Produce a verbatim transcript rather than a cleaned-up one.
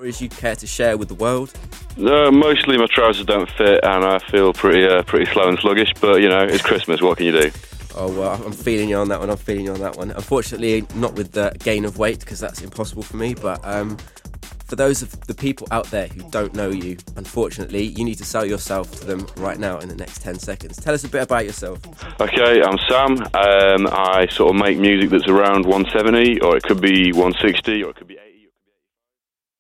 stories you'd care to share with the world? No, mostly my trousers don't fit and I feel pretty uh, pretty slow and sluggish, but, you know, it's Christmas, what can you do? Oh, well, I'm feeling you on that one, I'm feeling you on that one. Unfortunately, not with the gain of weight, because that's impossible for me, but um, for those of the people out there who don't know you, unfortunately, you need to sell yourself to them right now in the next ten seconds. Tell us a bit about yourself. Okay, I'm Sam. Um, I sort of make music that's around one seventy, or it could be one sixty, or it could be